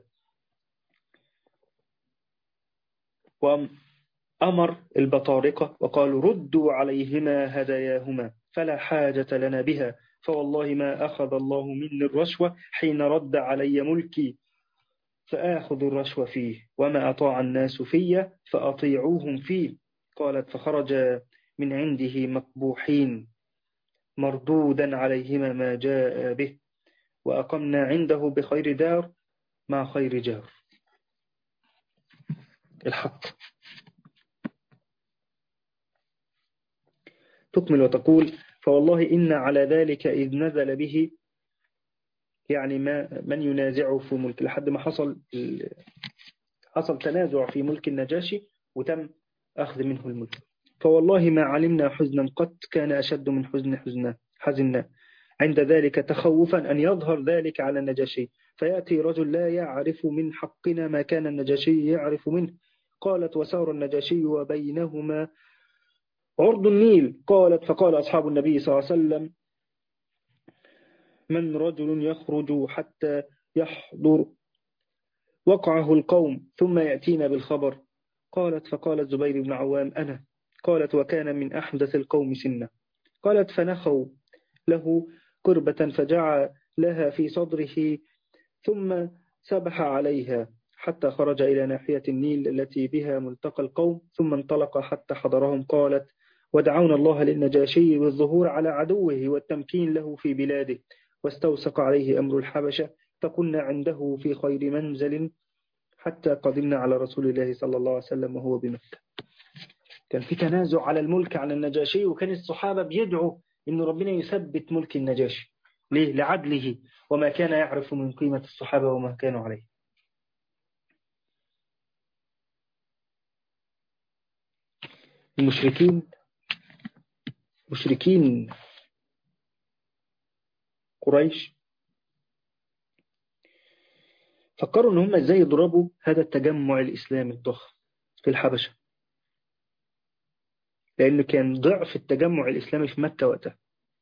Speaker 1: وأمر البطارقة وقالوا: ردوا عليهما هداياهما فلا حاجة لنا بها، فوالله ما أخذ الله مني الرشوة حين رد علي ملكي فآخذ الرشوة فيه، وما أطاع الناس في فأطيعوهم فيه. قالت: فخرج من عنده مقبوحين مردودا عليهما ما جاء به، وأقمنا عنده بخير دار مع خير جار. الحق. تكمل وتقول: فوالله إن على ذلك إذ نزل به، يعني ما من ينازعه في ملك، لحد ما حصل حصل تنازع في ملك النجاشي وتم أخذ منه الملك. فوالله ما علمنا حزنا قط كان أشد من حزن حزنا حزنا عند ذلك تخوفا أن يظهر ذلك على النجاشي، فيأتي رجل لا يعرف من حقنا ما كان النجاشي يعرف منه. قالت وسار النجاشي وبينهما عرض النيل. قالت فقال أصحاب النبي صلى الله عليه وسلم من رجل يخرج حتى يحضر وقعه القوم ثم يأتينا بالخبر. قالت فقال الزبير بن عوام أنا. قالت وكان من أحدث القوم سنا. قالت فنخوا له قربة فجعل لها في صدره ثم سبح عليها حتى خرج إلى ناحية النيل التي بها ملتقى القوم ثم انطلق حتى حضرهم. قالت ودعونا الله للنجاشي بالظهور على عدوه والتمكين له في بلاده واستوسق عليه أمر الحبشة فكنا عنده في خير منزل حتى قدمنا على رسول الله صلى الله عليه وسلم وهو بمكة. كان في تنازع على الملك عن النجاشي، وكان الصحابة بيدعوا إن ربنا يثبت ملك النجاشي. ليه؟ لعدله وما كان يعرف من قيمة الصحابة وما كانوا عليه. المشركين مشركين قريش فكروا إن هم إزاي يضربوا هذا التجمع الإسلامي الضخم في الحبشة، لأنه كان ضعف التجمع الإسلامي في مكة وقتها.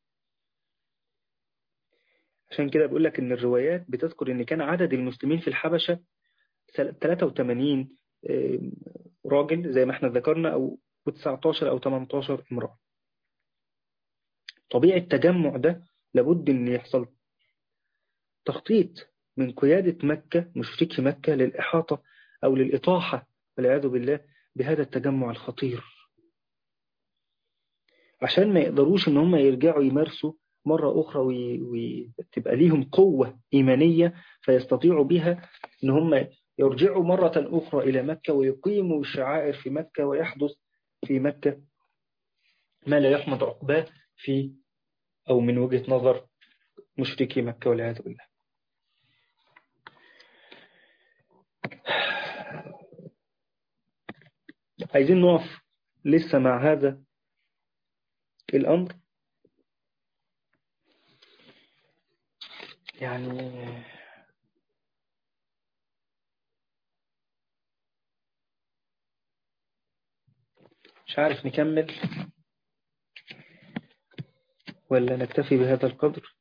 Speaker 1: عشان كده بيقول لك إن الروايات بتذكر إن كان عدد المسلمين في الحبشة ثلاثة وثمانين راجل زي ما احنا ذكرنا، أو تسعتاشر أو تمنتاشر امرأة. طبيعي التجمع ده لابد أن يحصل تخطيط من قيادة مكة، مشركي مكة، للإحاطة أو للإطاحة والعياذ بالله بهذا التجمع الخطير، عشان ما يقدروش ان هم يرجعوا يمارسوا مرة أخرى وتبقى ليهم قوة إيمانية فيستطيعوا بها ان هم يرجعوا مرة أخرى إلى مكة ويقيموا الشعائر في مكة ويحدث في مكة ما لا يحمد عقباه في أو من وجهة نظر مشركي مكة والعياذ بالله. عايزين نقف لسه مع هذا الأمر. يعني مش عارف نكمل ولا نكتفي بهذا القدر.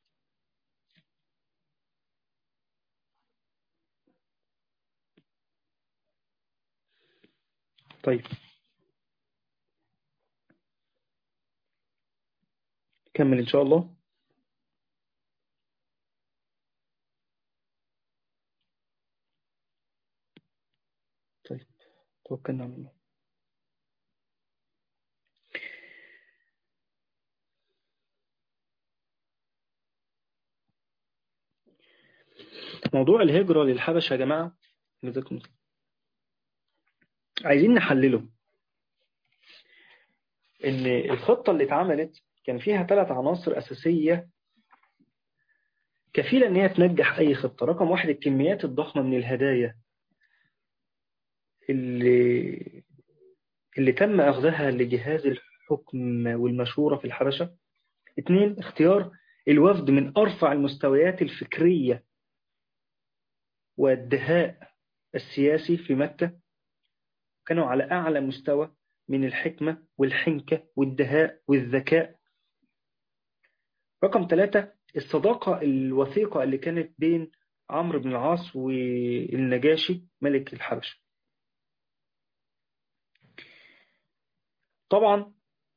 Speaker 1: طيب نكمل إن شاء الله. طيب توكلنا على الله. موضوع الهجرة للحبشة يا جماعة عايزين نحلله. إن الخطة اللي اتعملت كان فيها ثلاث عناصر أساسية كفيلة إن هي تنجح أي خطة. رقم واحد الكميات الضخمة من الهدايا اللي اللي تم أخذها لجهاز الحكم والمشورة في الحبشة. اثنين اختيار الوفد من أرفع المستويات الفكرية والدهاء السياسي في مكة، كانوا على أعلى مستوى من الحكمة والحنكة والدهاء والذكاء. رقم ثلاثة الصداقة الوثيقة اللي كانت بين عمرو بن العاص والنجاشي ملك الحبشة. طبعا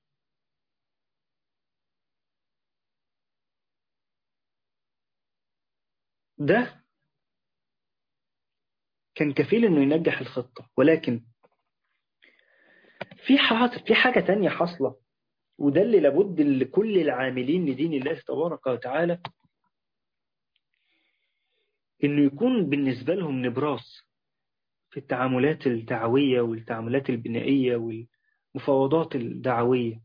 Speaker 1: ده كان كفيل انه ينجح الخطة، ولكن في حاجة في حاجة تانية حصلة، وده اللي لابد لكل العاملين لدين الله تبارك وتعالى انه يكون بالنسبة لهم نبراس في التعاملات الدعوية والتعاملات البنائية والمفاوضات الدعوية.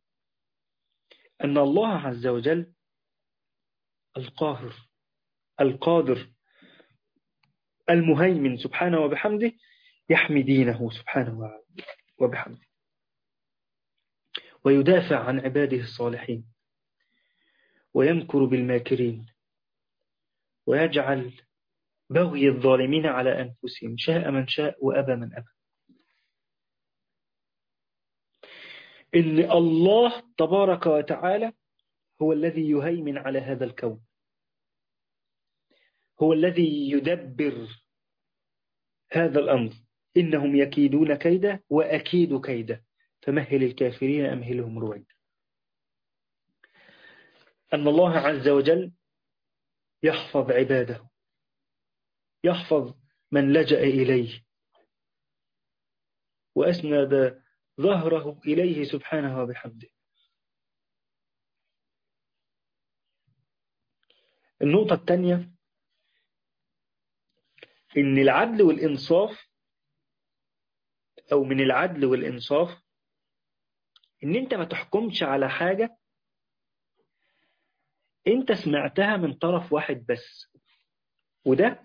Speaker 1: أن الله عز وجل القاهر القادر المهيمن سبحانه وبحمده يحمي دينه سبحانه وبحمده ويدافع عن عباده الصالحين ويمكر بالماكرين ويجعل بغي الظالمين على أنفسهم شاء من شاء وأبى من أبى. إن الله تبارك وتعالى هو الذي يهيمن على هذا الكون، هو الذي يدبر هذا الأمر. إنهم يكيدون كيدا وأكيد كيدا فمهل الكافرين أمهلهم رويدا. أن الله عز وجل يحفظ عباده، يحفظ من لجأ إليه وأسند ظهره إليه سبحانه وبحمده. النقطة الثانية إن العدل والإنصاف، أو من العدل والإنصاف إن أنت ما تحكمش على حاجة أنت سمعتها من طرف واحد بس. وده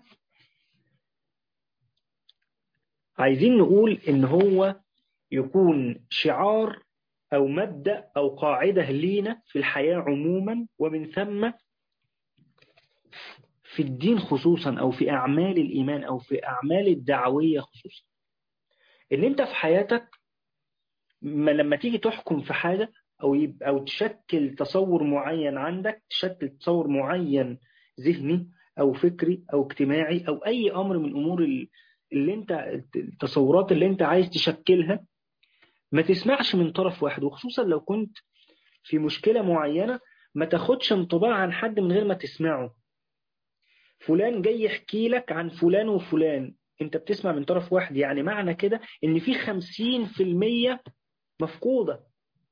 Speaker 1: عايزين نقول إن هو يكون شعار أو مبدأ أو قاعدة لينا في الحياة عموما، ومن ثم في الدين خصوصا، أو في أعمال الإيمان أو في أعمال الدعوية خصوصا. إن أنت في حياتك ما لما تيجي تحكم في حاجة أو يبقى أو تشكل تصور معين عندك، تشكل تصور معين ذهني أو فكري أو اجتماعي أو أي أمر من أمور اللي أنت التصورات اللي أنت عايز تشكلها، ما تسمعش من طرف واحد. وخصوصا لو كنت في مشكلة معينة ما تاخدش انطباع عن حد من غير ما تسمعه. فلان جاي يحكي لك عن فلان وفلان، انت بتسمع من طرف واحد، يعني معنى كده ان في خمسين في المية مفقودة،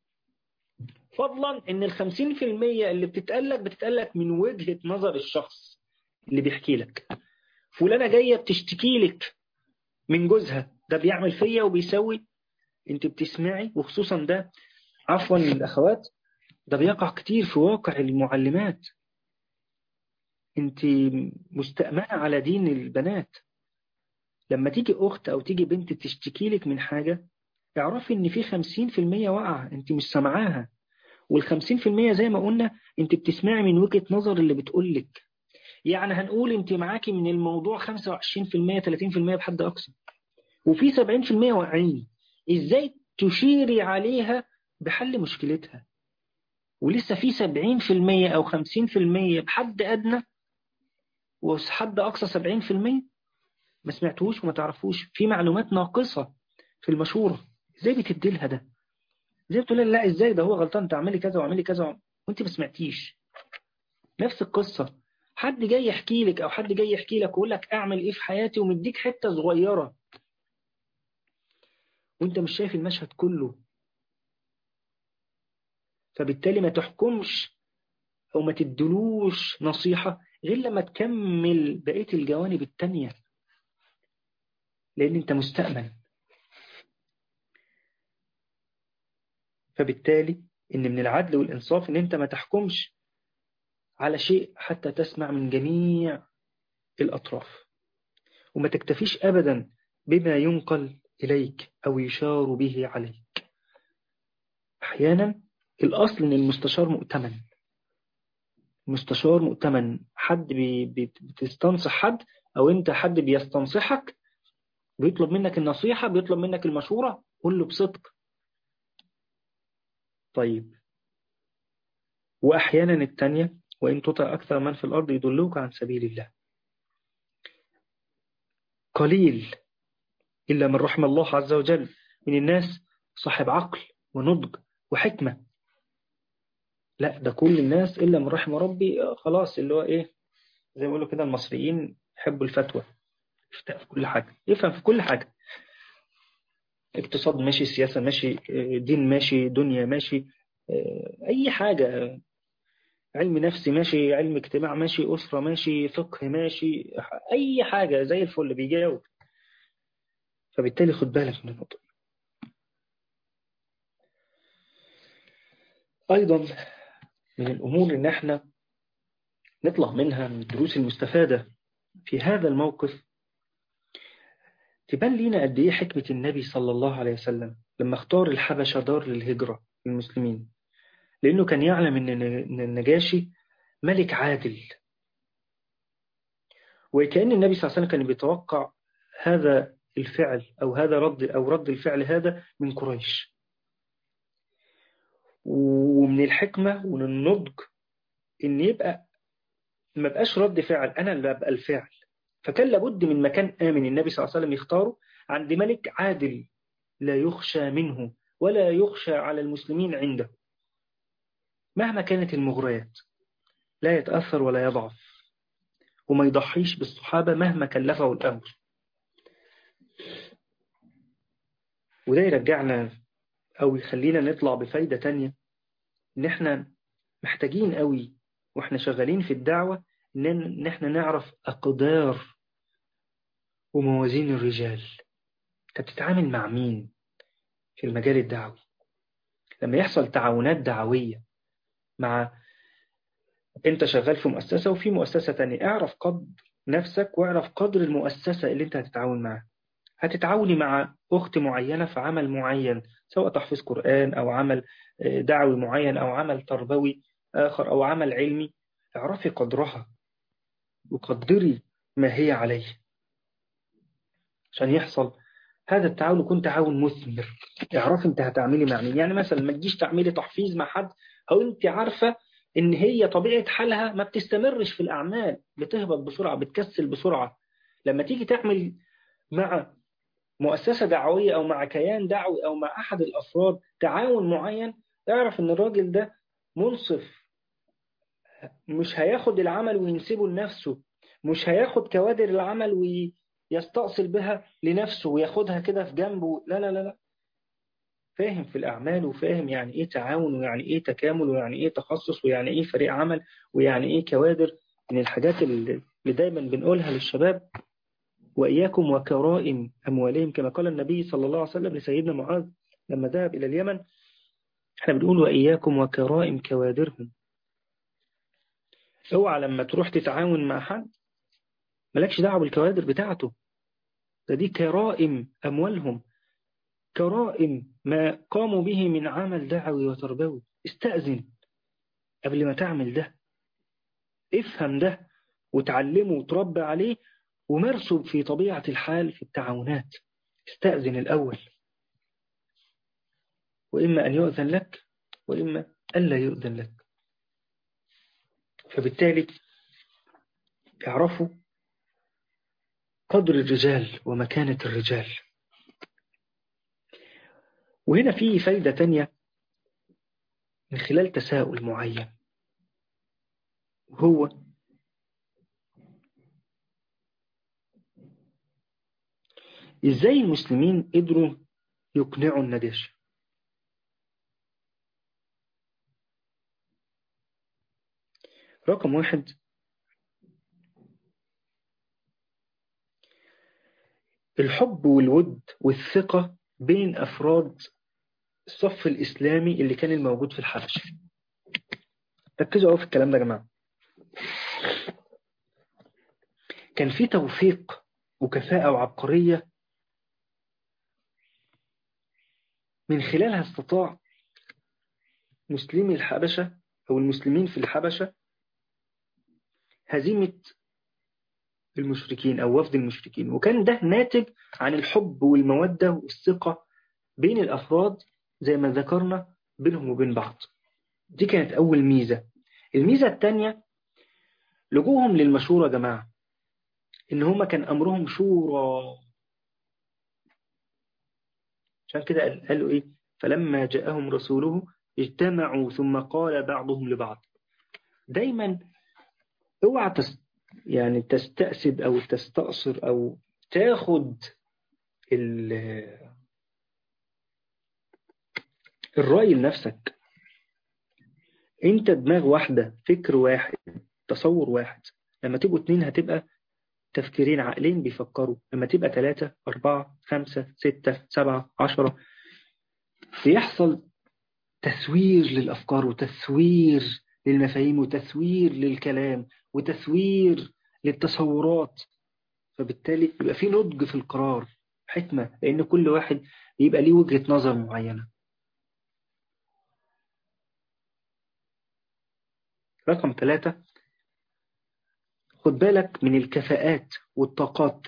Speaker 1: فضلا ان الخمسين في المية اللي بتتقالك بتتقالك من وجهة نظر الشخص اللي بيحكي لك. فلانة جاية بتشتكي لك من جوزها، ده بيعمل فيا وبيسوي، انت بتسمعي. وخصوصا ده عفوا للأخوات، ده بيقع كتير في واقع المعلمات. انت مستأمنة على دين البنات، لما تيجي أخت أو تيجي بنت تشتكي لك من حاجة، اعرفي ان في خمسين في المية واقعة انت مش سامعاها، والخمسين في المية زي ما قلنا انت بتسمعي من وجهة نظر اللي بتقولك. يعني هنقول انت معاكي من الموضوع خمسة وعشرين في المية ثلاثين في المية بحد أقصى، وفي سبعين في المية واقعين. ازاي تشيري عليها بحل مشكلتها؟ ولسه في سبعين في المية أو خمسين في المية بحد أدنى وحد أقصى سبعين في المية ما سمعتوش وما تعرفوش، في معلومات ناقصة في المشورة. ازاي بتدي لها ده؟ ازاي بتقول لها لا ازاي ده هو غلطان، تعملي كذا واعملي كذا وانت ما سمعتيش؟ نفس القصة، حد جاي يحكي لك او حد جاي يحكي لك ويقول لك اعمل ايه في حياتي ومديك حتة صغيرة وانت مش شايف المشهد كله، فبالتالي ما تحكمش او ما تدلوش نصيحة غير لما تكمل بقية الجوانب التانية، لان انت مستأمن. فبالتالي ان من العدل والانصاف ان انت ما تحكمش على شيء حتى تسمع من جميع الأطراف، وما تكتفيش أبدا بما ينقل إليك أو يشار به عليك. أحيانا الأصل أن المستشار مؤتمن، مستشار مؤتمن، حد بي بتستنصح حد أو أنت حد بيستنصحك بيطلب منك النصيحة، بيطلب منك المشورة، قل له بصدق. طيب، وأحيانا التانية وإن تطع أكثر من في الأرض يضلوك عن سبيل الله. قليل إلا من رحم الله عز وجل من الناس صاحب عقل ونضج وحكمة. لا، ده كل الناس إلا من رحم ربي، خلاص اللي هو إيه، زي ما بيقولوا كده المصريين يحبوا الفتوى، يفتح في كل حاجة، يفهم في كل حاجة، اقتصاد ماشي، سياسة ماشي، دين ماشي، دنيا ماشي، أي حاجة، علم نفسي ماشي، علم اجتماع ماشي، أسرة ماشي، فقه ماشي، أي حاجة زي الفل بيجاوب. فبالتالي خد بالك من النقطة. أيضا من الأمور إن احنا نطلع منها من الدروس المستفادة في هذا الموقف، تبان لينا قد إيه حكمة النبي صلى الله عليه وسلم لما اختار الحبشة دار للهجرة للمسلمين، لأنه كان يعلم أن النجاشي ملك عادل، وكأن النبي صلى الله عليه وسلم كان بيتوقع هذا الفعل أو هذا رد أو رد الفعل هذا من قريش. ومن الحكمة ومن النضج إن يبقى ما بقاش رد فعل، أنا اللي أبقى الفعل. فكان لابد من مكان آمن النبي صلى الله عليه وسلم يختاره عند ملك عادل لا يخشى منه ولا يخشى على المسلمين عنده مهما كانت المغريات، لا يتأثر ولا يضعف، وما يضحيش بالصحابة مهما كلفه الأمر. وده يرجعنا أو يخلينا نطلع بفايدة تانية، إن إحنا محتاجين قوي وإحنا شغالين في الدعوة إن إحنا نعرف أقدار وموازين الرجال. أنت بتتعامل مع مين في المجال الدعوي؟ لما يحصل تعاونات دعوية مع أنت شغال في مؤسسة وفي مؤسسة تانية، اعرف قدر نفسك واعرف قدر المؤسسة اللي أنت هتتعاون معها. هتتعاوني مع أخت معينة في عمل معين، سواء تحفيظ قرآن أو عمل دعوي معين أو عمل تربوي آخر أو عمل علمي، اعرفي قدرها وقدري ما هي عليه عشان يحصل هذا التعاون يكون تعاون مثمر. اعرفي انت هتعملي مع مين. يعني مثلا ما تجيش تعملي تحفيظ مع حد أو انت عارفة ان هي طبيعة حالها ما بتستمرش في الأعمال، بتهبط بسرعة، بتكسل بسرعة. لما تيجي تعمل مع مؤسسة دعوية أو مع كيان دعوي أو مع أحد الأفراد تعاون معين، اعرف إن الراجل ده منصف، مش هياخد العمل وينسبه لنفسه، مش هياخد كوادر العمل ويستأصل بها لنفسه وياخدها كده في جنبه. لا لا لا لا، فاهم في الأعمال وفاهم يعني إيه تعاون ويعني إيه تكامل ويعني إيه تخصص ويعني إيه فريق عمل ويعني إيه كوادر. من الحاجات اللي دايما بنقولها للشباب: وإياكم وكرائم أموالهم، كما قال النبي صلى الله عليه وسلم لسيدنا معاذ لما ذهب إلى اليمن. احنا بنقول وإياكم وكرائم كوادرهم. اوعى لما تروح تتعاون مع حد مالكش دعوة بالكوادر بتاعته، ده دي كرائم أموالهم، كرائم ما قاموا به من عمل دعوي وتربوي. استأذن قبل ما تعمل ده، افهم ده وتعلمه وتربى عليه ومرسب في طبيعة الحال في التعاونات. استأذن الأول، وإما أن يؤذن لك وإما ألا يؤذن لك. فبالتالي اعرفوا قدر الرجال ومكانة الرجال. وهنا في فايدة تانية من خلال تساؤل معين، وهو إزاي المسلمين قدروا يقنعوا النجاشي؟ رقم واحد، الحب والود والثقة بين أفراد الصف الإسلامي اللي كان الموجود في الحبشة. ركزوا أوي في الكلام ده يا جماعة. كان في توفيق وكفاءة وعبقرية من خلالها استطاع مسلمي الحبشة أو المسلمين في الحبشة هزيمة المشركين أو وفد المشركين. وكان ده ناتج عن الحب والمودة والثقة بين الأفراد زي ما ذكرنا بينهم وبين بعض. دي كانت أول ميزة. الميزة الثانية لجوهم للمشورة يا جماعة، إن هما كان أمرهم شورى. عشان كده قالوا إيه؟ فلما جاءهم رسوله اجتمعوا ثم قال بعضهم لبعض. دايما اوعى تست يعني تستأسد أو تستأصر أو تاخد الرأي لنفسك. انت دماغ واحدة، فكر واحد، تصور واحد. لما تبقوا اتنين هتبقى تفكيرين، عقلين بيفكروا. لما تبقى ثلاثة أربعة خمسة ستة سبعة عشرة بيحصل تسوير للأفكار وتسوير للمفاهيم وتسوير للكلام وتسوير للتصورات. فبالتالي يبقى في نضج في القرار، حكمة، لأن كل واحد يبقى ليه وجهة نظر معينة. رقم ثلاثة، خد بالك من الكفاءات والطاقات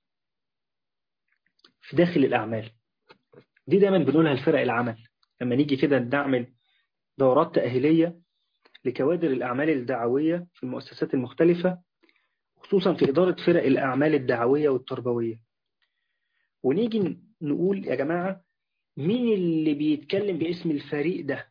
Speaker 1: في داخل الأعمال. دي دايما بنقولها لفرق العمل لما نيجي كده نعمل دورات تأهيلية لكوادر الأعمال الدعوية في المؤسسات المختلفة، خصوصا في إدارة فرق الأعمال الدعوية والتربوية. ونيجي نقول يا جماعة، مين اللي بيتكلم باسم الفريق ده؟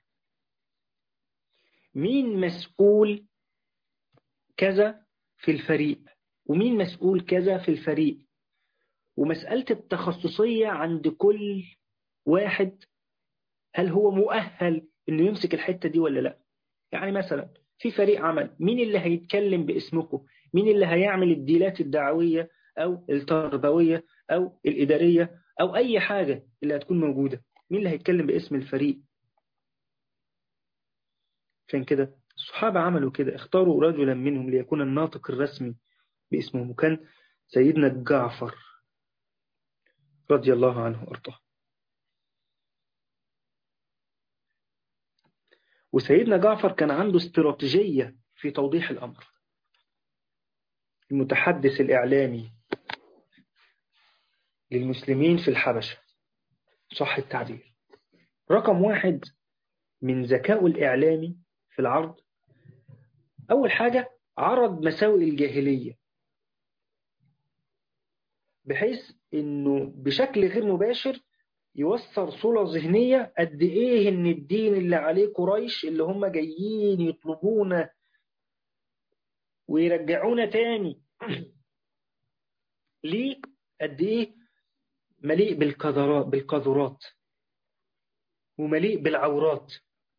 Speaker 1: مين مسؤول كذا في الفريق؟ ومين مسؤول كذا في الفريق؟ ومسألة التخصصية عند كل واحد، هل هو مؤهل إنه يمسك الحتة دي ولا لا؟ يعني مثلا في فريق عمل، مين اللي هيتكلم باسمكم؟ مين اللي هيعمل الديلات الدعوية أو التربوية أو الإدارية أو أي حاجة اللي هتكون موجودة؟ مين اللي هيتكلم باسم الفريق؟ عشان كده الصحابة عملوا كده، اختاروا رجلا منهم ليكون الناطق الرسمي باسمه، وكان سيدنا جعفر رضي الله عنه وارضاه. وسيدنا جعفر كان عنده استراتيجية في توضيح الأمر. المتحدث الإعلامي للمسلمين في الحبشة، صح التعبير، رقم واحد من ذكائه الإعلامي في العرض، أول حاجة عرض مساوئ الجاهلية، بحيث أنه بشكل غير مباشر يوصل صورة ذهنية قد إيه إن الدين اللي عليه قريش اللي هم جايين يطلبونا ويرجعونا تاني ليه، قد إيه مليء بالقذرات بالقذرات ومليء بالعورات.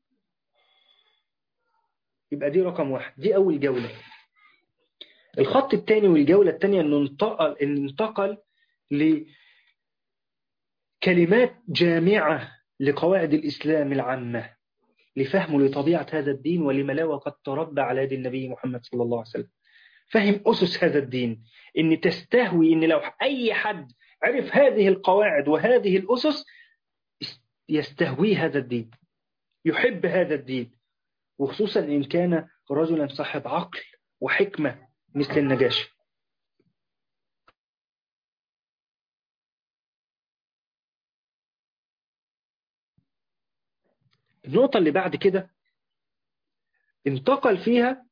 Speaker 1: يبقى دي رقم واحد، دي أول جولة. الخط الثاني والجولة الثانية إنه انتقل إنه انتقل لكلمات جامعة لقواعد الإسلام العامة، لفهمه لطبيعة هذا الدين ولما لا وقد تربى على يد النبي محمد صلى الله عليه وسلم. فهم أسس هذا الدين، إن تستهوي إن لو أي حد عرف هذه القواعد وهذه الأسس يستهوي هذا الدين، يحب هذا الدين، وخصوصا إن كان رجلا صاحب عقل وحكمة مثل النجاشي. النقطة اللي بعد كده انتقل فيها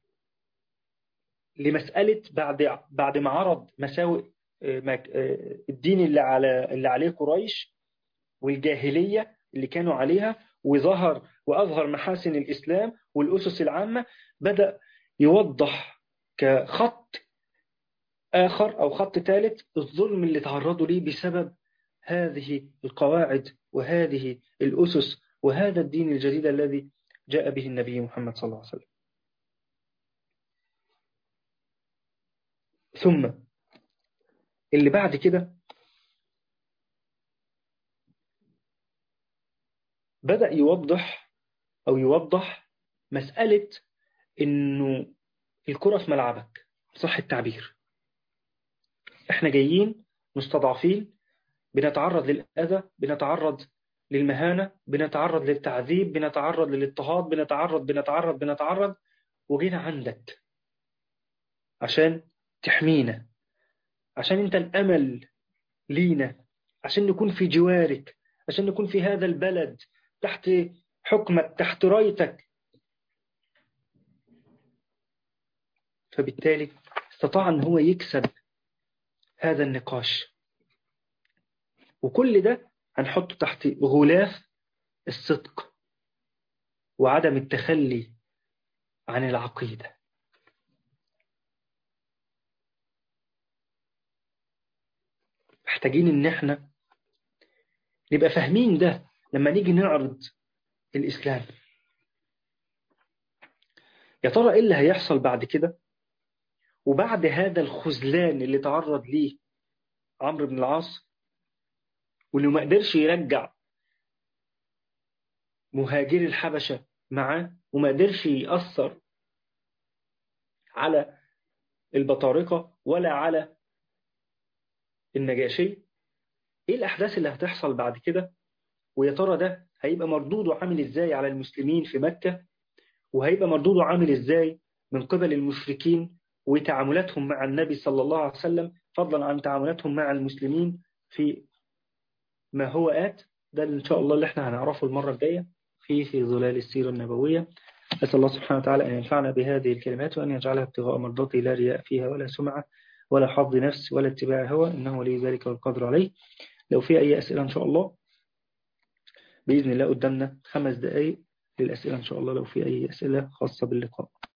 Speaker 1: لمسألة بعد بعد ما عرض مساوئ الدين اللي على اللي عليه قريش والجاهلية اللي كانوا عليها، وظهر وأظهر محاسن الإسلام والأسس العامة، بدأ يوضح كخط آخر أو خط ثالث الظلم اللي تعرضوا ليه بسبب هذه القواعد وهذه الأسس وهذا الدين الجديد الذي جاء به النبي محمد صلى الله عليه وسلم. ثم اللي بعد كده بدأ يوضح أو يوضح مسألة إنه الكرة في ملعبك، صح التعبير. إحنا جايين مستضعفين، بنتعرض للأذى، بنتعرض للمهانة، بنتعرض للتعذيب، بنتعرض للاضطهاد، بنتعرض بنتعرض بنتعرض وجينا عندك عشان تحمينا، عشان أنت الأمل لينا، عشان نكون في جوارك، عشان نكون في هذا البلد تحت حكمك، تحت رايتك. فبالتالي استطاع أن هو يكسب هذا النقاش، وكل ده هنحطه تحت غلاف الصدق وعدم التخلي عن العقيدة. محتاجين ان احنا نبقى فاهمين ده لما نيجي نعرض الإسلام. يا ترى ايه اللي هيحصل بعد كده، وبعد هذا الخذلان اللي تعرض ليه عمرو بن العاص، واللي ما قدرش يرجع مهاجري الحبشة معاه، وما قدرش يأثر على البطارقة ولا على النجاشي. ايه الأحداث اللي هتحصل بعد كده، ويا ترى ده هيبقى مردوده عامل ازاي على المسلمين في مكة، وهيبقى مردوده عامل ازاي من قبل المشركين وتعاملاتهم مع النبي صلى الله عليه وسلم، فضلا عن تعاملاتهم مع المسلمين في ما هو آت. ده إن شاء الله اللي احنا هنعرفه المرة الجاية في في ظلال السيرة النبوية. أسأل الله سبحانه وتعالى أن ينفعنا بهذه الكلمات وأن يجعلها ابتغاء مرضاته لا رياء فيها ولا سمعة ولا حظ نفس ولا اتباع هوى، إنه ولي ذلك والقدر عليه. لو في أي أسئلة إن شاء الله بإذن الله قدامنا خمس دقائق للأسئلة إن شاء الله، لو في أي أسئلة خاصة باللقاء.